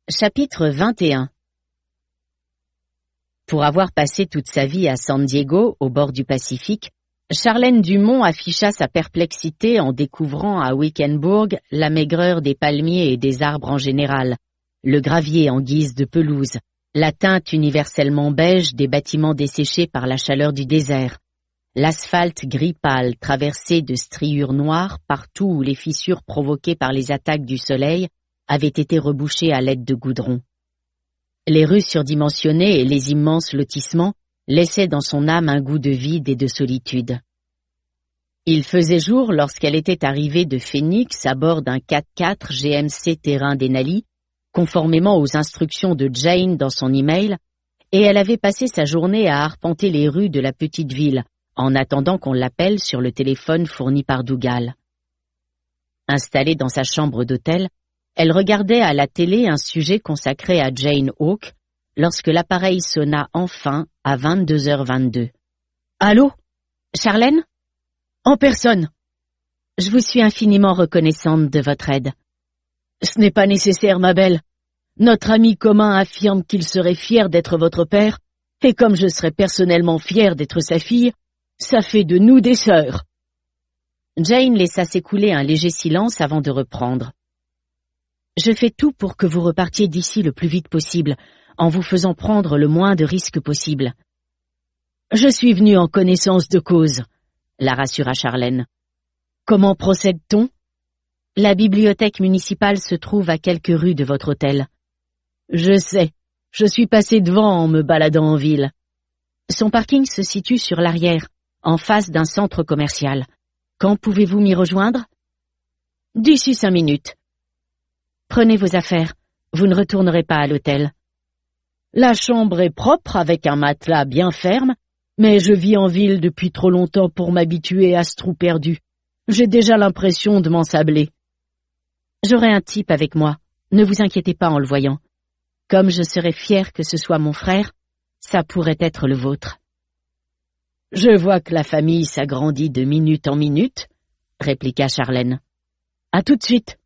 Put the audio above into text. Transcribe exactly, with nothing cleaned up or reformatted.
Chapitre vingt et un. Pour avoir passé toute sa vie à San Diego, au bord du Pacifique, Charlène Dumont afficha sa perplexité en découvrant à Wickenburg la maigreur des palmiers et des arbres en général, le gravier en guise de pelouse, la teinte universellement beige des bâtiments desséchés par la chaleur du désert, l'asphalte gris pâle traversé de striures noires partout où les fissures provoquées par les attaques du soleil avaient été rebouchées à l'aide de goudron. Les rues surdimensionnées et les immenses lotissements laissaient dans son âme un goût de vide et de solitude. Il faisait jour lorsqu'elle était arrivée de Phoenix à bord d'un quatre-quatre G M C Terrain Denali, conformément aux instructions de Jane dans son email, et elle avait passé sa journée à arpenter les rues de la petite ville, en attendant qu'on l'appelle sur le téléphone fourni par Dougal. Installée dans sa chambre d'hôtel, elle regardait à la télé un sujet consacré à Jane Hawke, lorsque l'appareil sonna enfin à vingt-deux heures vingt-deux. « Allô? Charlène? En personne. Je vous suis infiniment reconnaissante de votre aide. Ce n'est pas nécessaire, ma belle. Notre ami commun affirme qu'il serait fier d'être votre père, et comme je serais personnellement fier d'être sa fille, ça fait de nous des sœurs. » Jane laissa s'écouler un léger silence avant de reprendre. « Je fais tout pour que vous repartiez d'ici le plus vite possible, en vous faisant prendre le moins de risques possible. »« Je suis venu en connaissance de cause, » la rassura Charlène. « Comment procède-t-on ? La bibliothèque municipale se trouve à quelques rues de votre hôtel. »« Je sais, je suis passé devant en me baladant en ville. » Son parking se situe sur l'arrière, en face d'un centre commercial. Quand pouvez-vous m'y rejoindre ? D'ici cinq minutes. Prenez vos affaires, vous ne retournerez pas à l'hôtel. La chambre est propre avec un matelas bien ferme, mais je vis en ville depuis trop longtemps pour m'habituer à ce trou perdu. J'ai déjà l'impression de m'ensabler. J'aurai un type avec moi, ne vous inquiétez pas en le voyant. Comme je serais fière que ce soit mon frère, ça pourrait être le vôtre. Je vois que la famille s'agrandit de minute en minute, répliqua Charlène. À tout de suite.